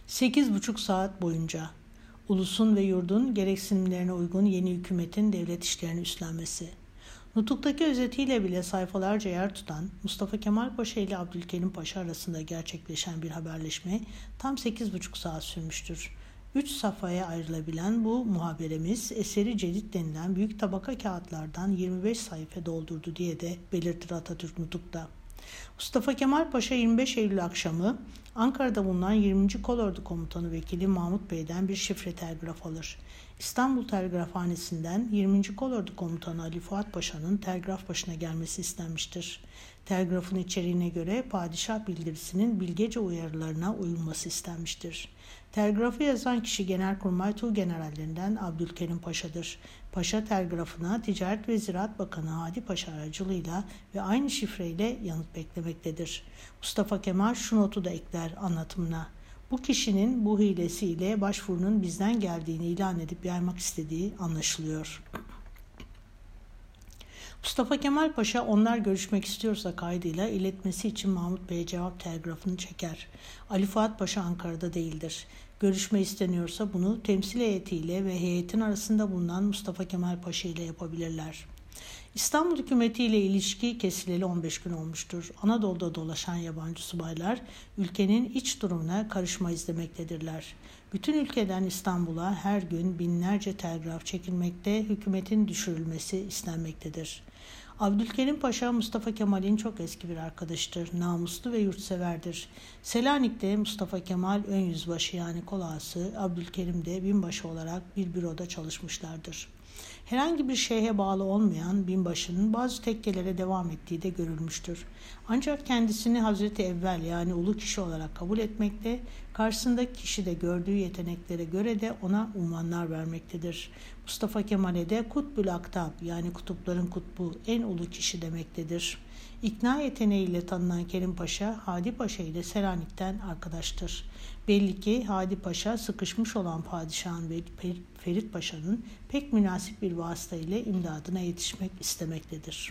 8,5 saat boyunca ulusun ve yurdun gereksinimlerine uygun yeni hükümetin devlet işlerini üstlenmesi. Nutuk'taki özetiyle bile sayfalarca yer tutan Mustafa Kemal Paşa ile Abdülkerim Paşa arasında gerçekleşen bir haberleşme tam 8,5 saat sürmüştür. 3 safhaya ayrılabilen bu muhaberemiz eseri cedid denilen büyük tabaka kağıtlardan 25 sayfa doldurdu diye de belirtir Atatürk Nutuk'ta. Mustafa Kemal Paşa 25 Eylül akşamı Ankara'da bulunan 20. Kolordu Komutanı Vekili Mahmut Bey'den bir şifre telgraf alır. İstanbul Telgrafhanesi'nden 20. Kolordu Komutanı Ali Fuat Paşa'nın telgraf başına gelmesi istenmiştir. Telgrafın içeriğine göre padişah bildirisinin bilgece uyarılarına uyulması istenmiştir. Telgrafı yazan kişi Genelkurmay Tuğgenerallerinden Abdülkerim Paşa'dır. Paşa telgrafına Ticaret ve Ziraat Bakanı Hadi Paşa aracılığıyla ve aynı şifreyle yanıt beklemektedir. Mustafa Kemal şu notu da ekler anlatımına. Bu kişinin bu hilesiyle başvurunun bizden geldiğini ilan edip yaymak istediği anlaşılıyor. Mustafa Kemal Paşa onlar görüşmek istiyorsa kaydıyla iletmesi için Mahmut Bey'e cevap telgrafını çeker. Ali Fuat Paşa Ankara'da değildir. Görüşme isteniyorsa bunu temsil heyetiyle ve heyetin arasında bulunan Mustafa Kemal Paşa ile yapabilirler. İstanbul hükümetiyle ilişki kesileli 15 gün olmuştur. Anadolu'da dolaşan yabancı subaylar ülkenin iç durumuna karışma izlemektedirler. Bütün ülkeden İstanbul'a her gün binlerce telgraf çekilmekte, hükümetin düşürülmesi istenmektedir. Abdülkerim Paşa Mustafa Kemal'in çok eski bir arkadaşıdır. Namuslu ve yurtseverdir. Selanik'te Mustafa Kemal ön yüzbaşı yani kol ağası, Abdülkerim de binbaşı olarak bir büroda çalışmışlardır. Herhangi bir şeyhe bağlı olmayan binbaşının bazı tekkelere devam ettiği de görülmüştür. Ancak kendisini Hazreti Evvel yani ulu kişi olarak kabul etmekte, karşısındaki kişi de gördüğü yeteneklere göre de ona unvanlar vermektedir. Mustafa Kemal'e de Kutbül Aktab yani kutupların kutbu en ulu kişi demektedir. İkna yeteneğiyle tanınan Kerim Paşa, Hadi Paşa ile Selanik'ten arkadaştır. Belli ki Hadi Paşa sıkışmış olan padişahın ve Ferit Paşa'nın pek münasip bir vasıta ile imdadına yetişmek istemektedir.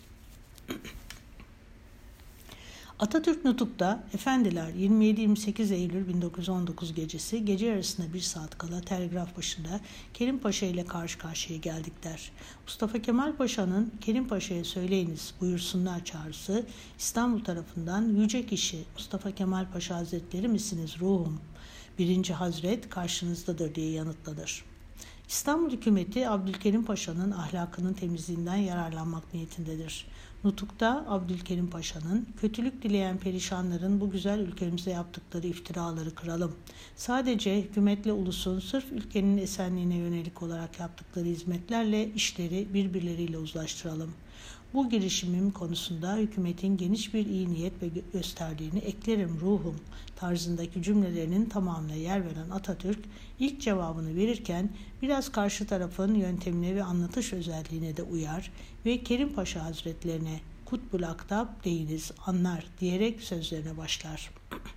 Atatürk Nutuk'ta efendiler 27-28 Eylül 1919 gecesi gece yarısına 1 saat kala telgraf başında Kerim Paşa ile karşı karşıya geldik der. Mustafa Kemal Paşa'nın Kerim Paşa'ya söyleyiniz buyursunlar çağrısı İstanbul tarafından yüce kişi Mustafa Kemal Paşa Hazretleri misiniz ruhum? 1. Hazret karşınızdadır diye yanıtlanır. İstanbul hükümeti Abdülkerim Paşa'nın ahlakının temizliğinden yararlanmak niyetindedir. Nutuk'ta Abdülkerim Paşa'nın kötülük dileyen perişanların bu güzel ülkemize yaptıkları iftiraları kıralım. Sadece hükümetle ulusun sırf ülkenin esenliğine yönelik olarak yaptıkları hizmetlerle işleri birbirleriyle uzlaştıralım. Bu girişimim konusunda hükümetin geniş bir iyi niyet gösterdiğini eklerim ruhum tarzındaki cümlelerinin tamamına yer veren Atatürk ilk cevabını verirken biraz karşı tarafın yöntemine ve anlatış özelliğine de uyar ve Kerim Paşa Hazretlerine Kutbul Aktab deyiniz anlar diyerek sözlerine başlar.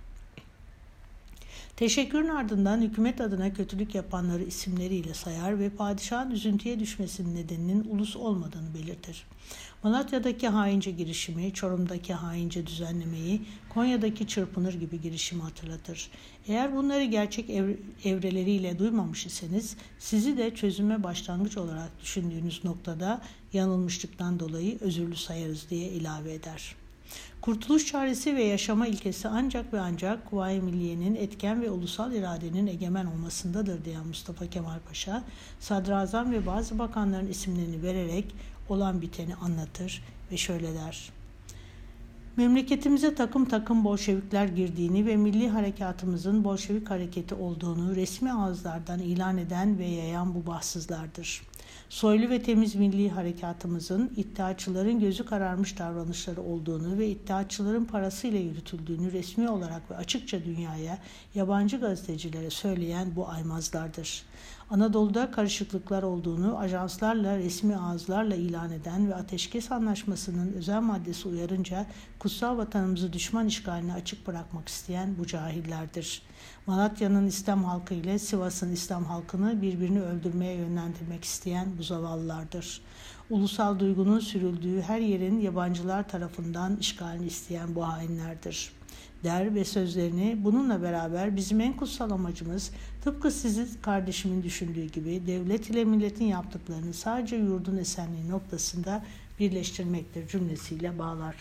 Teşekkürün ardından hükümet adına kötülük yapanları isimleriyle sayar ve padişahın üzüntüye düşmesinin nedeninin ulus olmadığını belirtir. Malatya'daki haince girişimi, Çorum'daki haince düzenlemeyi, Konya'daki çırpınır gibi girişimi hatırlatır. Eğer bunları gerçek evreleriyle duymamış iseniz, sizi de çözüme başlangıç olarak düşündüğünüz noktada yanılmışlıktan dolayı özürlü sayarız diye ilave eder. Kurtuluş çaresi ve yaşama ilkesi ancak ve ancak Kuvayi Milliye'nin etken ve ulusal iradenin egemen olmasındadır diyen Mustafa Kemal Paşa, sadrazam ve bazı bakanların isimlerini vererek olan biteni anlatır ve şöyle der. Memleketimize takım takım Bolşevikler girdiğini ve milli harekatımızın Bolşevik hareketi olduğunu resmi ağızlardan ilan eden ve yayan bu bahtsızlardır. Soylu ve temiz milli harekatımızın iddiaçıların gözü kararmış davranışları olduğunu ve iddiaçıların parasıyla yürütüldüğünü resmi olarak ve açıkça dünyaya, yabancı gazetecilere söyleyen bu aymazlardır. Anadolu'da karışıklıklar olduğunu ajanslarla, resmi ağızlarla ilan eden ve ateşkes anlaşmasının özel maddesi uyarınca kutsal vatanımızı düşman işgaline açık bırakmak isteyen bu cahillerdir. Malatya'nın İslam halkı ile Sivas'ın İslam halkını birbirini öldürmeye yönlendirmek isteyen bu zavallılardır. Ulusal duygunun sürüldüğü her yerin yabancılar tarafından işgalini isteyen bu hainlerdir. der ve sözlerini bununla beraber bizim en kutsal amacımız tıpkı sizin kardeşimin düşündüğü gibi devlet ile milletin yaptıklarını sadece yurdun esenliği noktasında birleştirmektir cümlesiyle bağlar.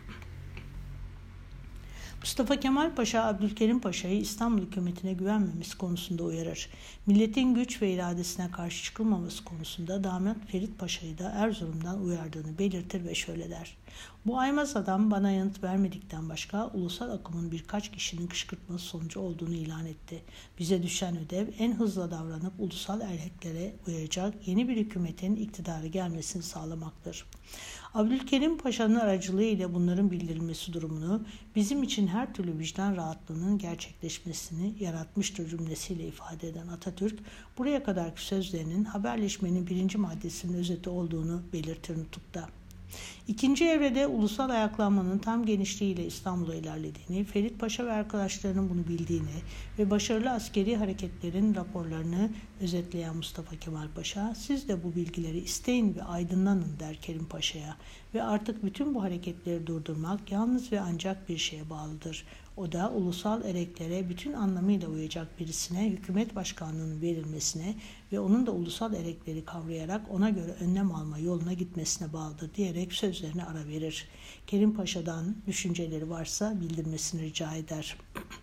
Mustafa Kemal Paşa, Abdülkerim Paşa'yı İstanbul hükümetine güvenmemesi konusunda uyarır. Milletin güç ve iradesine karşı çıkılmaması konusunda damat Ferit Paşa'yı da Erzurum'dan uyardığını belirtir ve şöyle der. Bu aymaz adam bana yanıt vermedikten başka ulusal akımın birkaç kişinin kışkırtması sonucu olduğunu ilan etti. Bize düşen ödev en hızlı davranıp ulusal erkeklere uyacak yeni bir hükümetin iktidara gelmesini sağlamaktır. Abdülkerim Paşa'nın aracılığı ile bunların bildirilmesi durumunu bizim için her türlü vicdan rahatlığının gerçekleşmesini yaratmıştır cümlesiyle ifade eden Atatürk, buraya kadarki sözlerinin haberleşmenin 1. maddesinin özeti olduğunu belirtir nutukta. İkinci evrede ulusal ayaklanmanın tam genişliğiyle İstanbul'a ilerlediğini, Ferit Paşa ve arkadaşlarının bunu bildiğini ve başarılı askeri hareketlerin raporlarını özetleyen Mustafa Kemal Paşa, siz de bu bilgileri isteyin ve aydınlanın der Kerim Paşa'ya ve artık bütün bu hareketleri durdurmak yalnız ve ancak bir şeye bağlıdır. O da ulusal ereklere bütün anlamıyla uyacak birisine hükümet başkanlığının verilmesine ve onun da ulusal erekleri kavrayarak ona göre önlem alma yoluna gitmesine bağlıdır diyerek sözlerine ara verir. Kerim Paşa'dan düşünceleri varsa bildirmesini rica eder.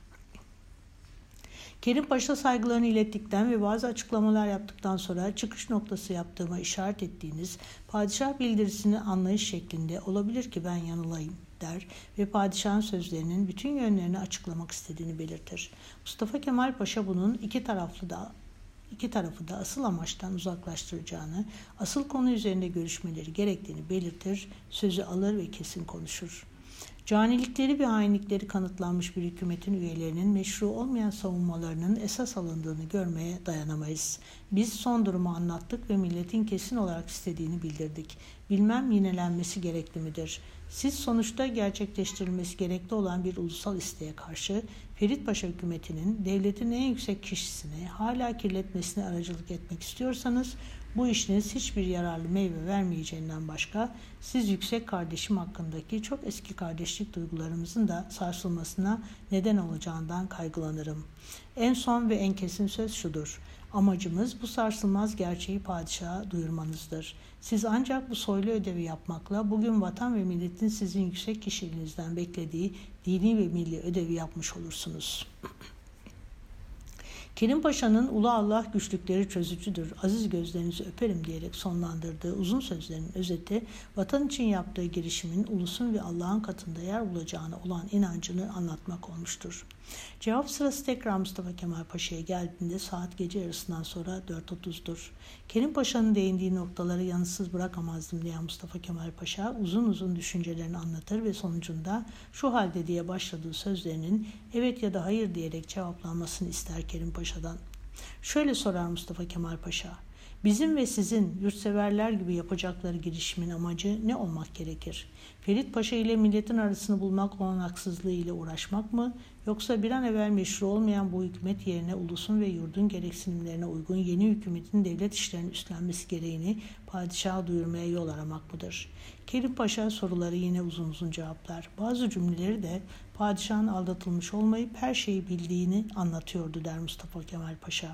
Kerim Paşa saygılarını ilettikten ve bazı açıklamalar yaptıktan sonra çıkış noktası yaptığıma işaret ettiğiniz padişah bildirisini anlayış şeklinde olabilir ki ben yanılayım der ve padişahın sözlerinin bütün yönlerini açıklamak istediğini belirtir. Mustafa Kemal Paşa bunun iki tarafı da asıl amaçtan uzaklaştıracağını, asıl konu üzerinde görüşmeleri gerektiğini belirtir, sözü alır ve kesin konuşur. Canilikleri ve hainlikleri kanıtlanmış bir hükümetin üyelerinin meşru olmayan savunmalarının esas alındığını görmeye dayanamayız. Biz son durumu anlattık ve milletin kesin olarak istediğini bildirdik. Bilmem yinelenmesi gerekli midir? Siz sonuçta gerçekleştirilmesi gerekli olan bir ulusal isteğe karşı Ferit Paşa hükümetinin devletin en yüksek kişisine hala kirletmesine aracılık etmek istiyorsanız bu işiniz hiçbir yararlı meyve vermeyeceğinden başka siz yüksek kardeşim hakkındaki çok eski kardeşlik duygularımızın da sarsılmasına neden olacağından kaygılanırım. En son ve en kesin söz şudur. Amacımız bu sarsılmaz gerçeği padişaha duyurmanızdır. Siz ancak bu soylu ödevi yapmakla bugün vatan ve milletin sizin yüksek kişiliğinizden beklediği dini ve milli ödevi yapmış olursunuz. Kerim Paşa'nın "Ulu Allah güçlükleri çözücüdür, aziz gözlerinizi öperim" diyerek sonlandırdığı uzun sözlerin özeti, vatan için yaptığı girişimin ulusun ve Allah'ın katında yer bulacağına olan inancını anlatmak olmuştur. Cevap sırası tekrar Mustafa Kemal Paşa'ya geldiğinde saat gece yarısından sonra 4.30'dur. Kerim Paşa'nın değindiği noktaları yanıtsız bırakamazdım diyen Mustafa Kemal Paşa uzun uzun düşüncelerini anlatır ve sonucunda şu halde diye başladığı sözlerinin evet ya da hayır diyerek cevaplanmasını ister Kerim Paşa'dan. Şöyle sorar Mustafa Kemal Paşa, bizim ve sizin yurtseverler gibi yapacakları girişimin amacı ne olmak gerekir? Ferit Paşa ile milletin arasını bulmak olanaksızlığı ile uğraşmak mı? Yoksa bir an evvel meşru olmayan bu hükümet yerine ulusun ve yurdun gereksinimlerine uygun yeni hükümetin devlet işlerini üstlenmesi gereğini padişaha duyurmaya yol aramak mıdır? Kerim Paşa soruları yine uzun uzun cevaplar. Bazı cümleleri de padişahın aldatılmış olmayıp her şeyi bildiğini anlatıyordu der Mustafa Kemal Paşa.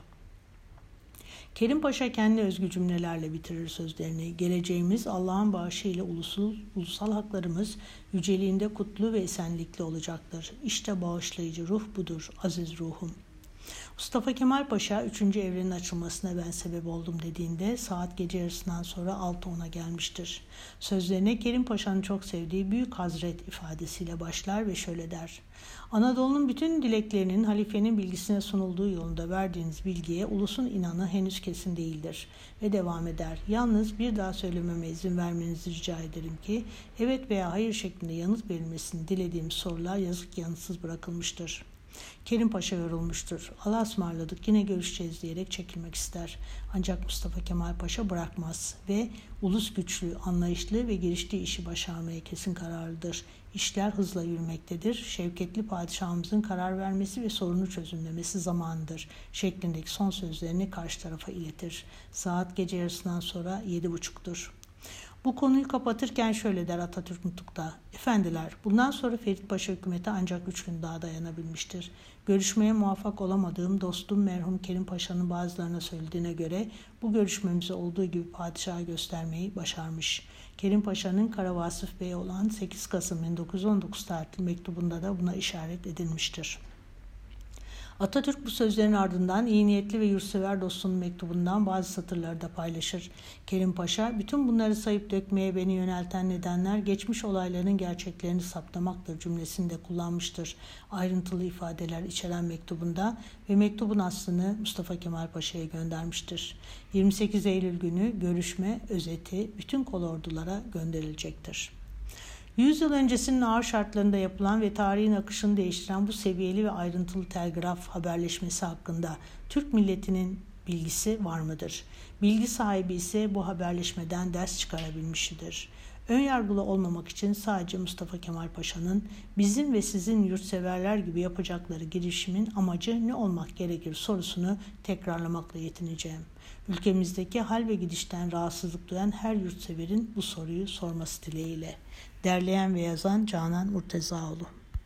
Kerim Paşa kendi özgü cümlelerle bitirir sözlerini. Geleceğimiz Allah'ın bağışıyla ulusal haklarımız yüceliğinde kutlu ve esenlikli olacaktır. İşte bağışlayıcı ruh budur aziz ruhum. Mustafa Kemal Paşa 3. evrenin açılmasına ben sebep oldum dediğinde saat gece yarısından sonra 6.10'a gelmiştir. Sözlerine Kerim Paşa'nın çok sevdiği Büyük Hazret ifadesiyle başlar ve şöyle der. Anadolu'nun bütün dileklerinin halifenin bilgisine sunulduğu yolunda verdiğiniz bilgiye ulusun inanı henüz kesin değildir. Ve devam eder. Yalnız bir daha söylememe izin vermenizi rica ederim ki evet veya hayır şeklinde yanıt verilmesini dilediğim sorular yazık yanıtsız bırakılmıştır. Kerim Paşa yorulmuştur. Allah'a ısmarladık yine görüşeceğiz diyerek çekilmek ister. Ancak Mustafa Kemal Paşa bırakmaz ve ulus güçlü, anlayışlı ve giriştiği işi başarmaya kesin kararlıdır. İşler hızla yürümektedir. Şevketli padişahımızın karar vermesi ve sorunu çözümlemesi zamanıdır şeklindeki son sözlerini karşı tarafa iletir. Saat gece yarısından sonra 7.30'dur. Bu konuyu kapatırken şöyle der Atatürk nutukta: "Efendiler, bundan sonra Ferit Paşa hükümeti ancak 3 gün daha dayanabilmiştir. Görüşmeye muvaffak olamadığım dostum merhum Kerim Paşa'nın bazılarına söylediğine göre bu görüşmemizi olduğu gibi padişaha göstermeyi başarmış." Kerim Paşa'nın Kara Vasıf Bey olan 8 Kasım 1919 tarihli mektubunda da buna işaret edilmiştir. Atatürk bu sözlerin ardından iyi niyetli ve yurtsever dostunun mektubundan bazı satırları da paylaşır. Kerim Paşa, "Bütün bunları sayıp dökmeye beni yönelten nedenler geçmiş olayların gerçeklerini saptamaktır" cümlesini de kullanmıştır ayrıntılı ifadeler içeren mektubunda ve mektubun aslını Mustafa Kemal Paşa'ya göndermiştir. 28 Eylül günü görüşme özeti bütün kolordulara gönderilecektir. 100 yıl öncesinin ağır şartlarında yapılan ve tarihin akışını değiştiren bu seviyeli ve ayrıntılı telgraf haberleşmesi hakkında Türk milletinin bilgisi var mıdır? Bilgi sahibi ise bu haberleşmeden ders çıkarabilmiştir. Önyargılı olmamak için sadece Mustafa Kemal Paşa'nın bizim ve sizin yurtseverler gibi yapacakları girişimin amacı ne olmak gerekir sorusunu tekrarlamakla yetineceğim. Ülkemizdeki hal ve gidişten rahatsızlık duyan her yurtseverin bu soruyu sorması dileğiyle. Derleyen ve yazan Canan Murtezaoğlu.